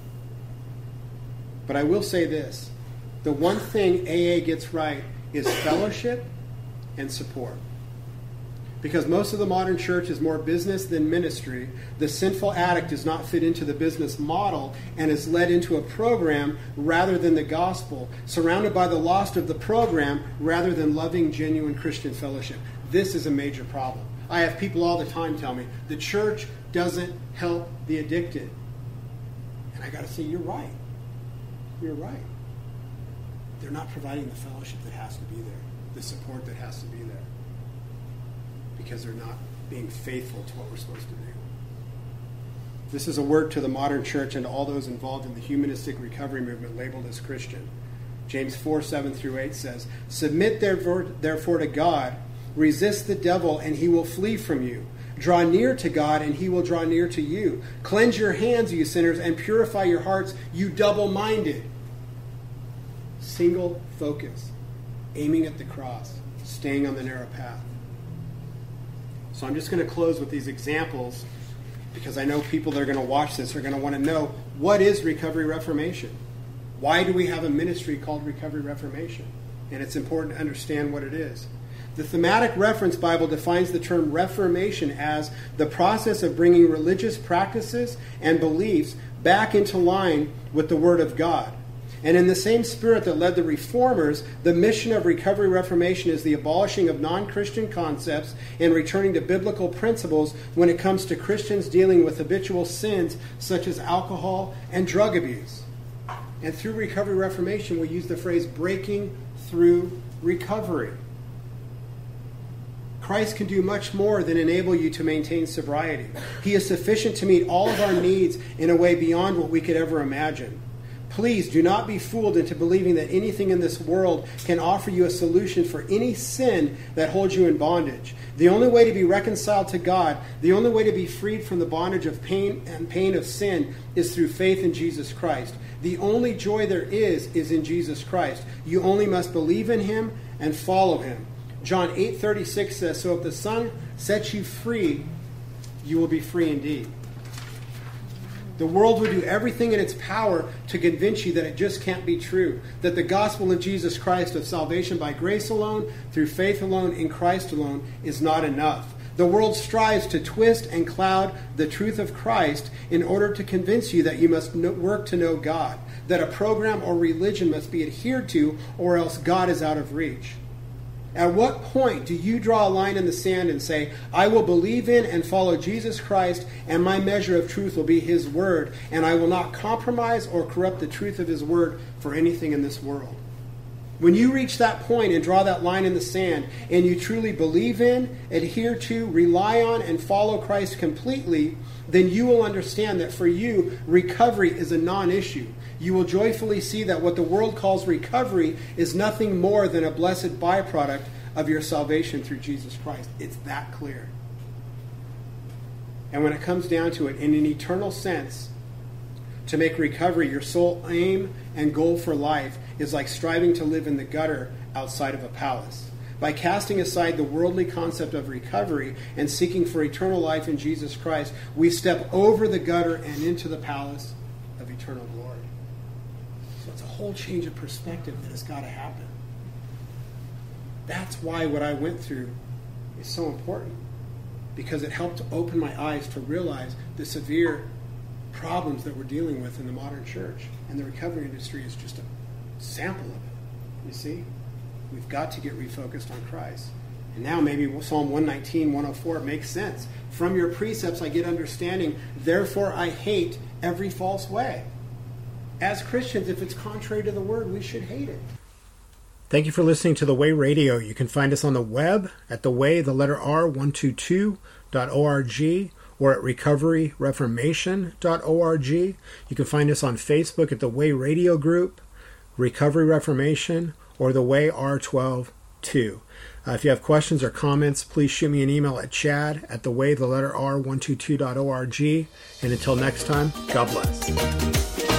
But I will say this. The one thing A A gets right is fellowship and support. Because most of the modern church is more business than ministry, the sinful addict does not fit into the business model and is led into a program rather than the gospel, surrounded by the lost of the program rather than loving, genuine Christian fellowship. This is a major problem. I have people all the time tell me, the church doesn't help the addicted. And I got to say, you're right. You're right. They're not providing the fellowship that has to be there, the support that has to be there. Because they're not being faithful to what we're supposed to do. This is a word to the modern church and to all those involved in the humanistic recovery movement labeled as Christian. James four, seven through eight says, Submit therefore, therefore to God, resist the devil, and he will flee from you. Draw near to God, and he will draw near to you. Cleanse your hands, you sinners, and purify your hearts, you double-minded. Single focus, aiming at the cross, staying on the narrow path. So I'm just going to close with these examples because I know people that are going to watch this are going to want to know, what is Recovery Reformation? Why do we have a ministry called Recovery Reformation? And it's important to understand what it is. The Thematic Reference Bible defines the term Reformation as the process of bringing religious practices and beliefs back into line with the Word of God. And in the same spirit that led the Reformers, the mission of Recovery Reformation is the abolishing of non-Christian concepts and returning to biblical principles when it comes to Christians dealing with habitual sins such as alcohol and drug abuse. And through Recovery Reformation, we use the phrase breaking through recovery. Christ can do much more than enable you to maintain sobriety. He is sufficient to meet all of our needs in a way beyond what we could ever imagine. Please do not be fooled into believing that anything in this world can offer you a solution for any sin that holds you in bondage. The only way to be reconciled to God, the only way to be freed from the bondage of pain and pain of sin is through faith in Jesus Christ. The only joy there is is in Jesus Christ. You only must believe in him and follow him. John eight thirty-six says, So if the Son sets you free, you will be free indeed. The world would do everything in its power to convince you that it just can't be true, that the gospel of Jesus Christ of salvation by grace alone, through faith alone, in Christ alone, is not enough. The world strives to twist and cloud the truth of Christ in order to convince you that you must work to know God, that a program or religion must be adhered to, or else God is out of reach. At what point do you draw a line in the sand and say, I will believe in and follow Jesus Christ, and my measure of truth will be his word, and I will not compromise or corrupt the truth of his word for anything in this world? When you reach that point and draw that line in the sand, and you truly believe in, adhere to, rely on, and follow Christ completely, then you will understand that for you, recovery is a non-issue. You will joyfully see that what the world calls recovery is nothing more than a blessed byproduct of your salvation through Jesus Christ. It's that clear. And when it comes down to it, in an eternal sense, to make recovery your sole aim and goal for life is like striving to live in the gutter outside of a palace. By casting aside the worldly concept of recovery and seeking for eternal life in Jesus Christ, we step over the gutter and into the palace of eternal glory. So it's a whole change of perspective that has got to happen. That's why what I went through is so important, because it helped to open my eyes to realize the severe problems that we're dealing with in the modern church. And the recovery industry is just a sample of it. You see? We've got to get refocused on Christ. And now maybe Psalm one nineteen, one oh four makes sense. From your precepts I get understanding, therefore I hate every false way. As Christians, if it's contrary to the word, we should hate it. Thank you for listening to The Way Radio. You can find us on the web at the way, the letter R, one twenty-two dot org, or at recovery reformation dot org. You can find us on Facebook at The Way Radio Group, Recovery Reformation, or The Way R twelve two. Uh, if you have questions or comments, please shoot me an email at chad at the way, the letter R, one twenty-two dot org. And until next time, God bless.